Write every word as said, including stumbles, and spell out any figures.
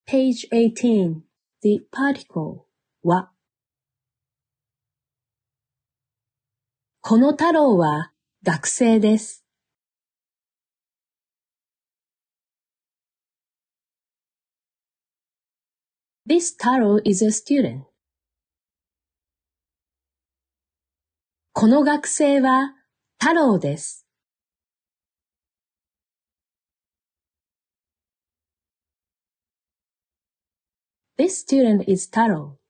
Page eighteen. The particle は。この太郎は学生です。This Taro is a student. この学生は太郎です。This student is Taro.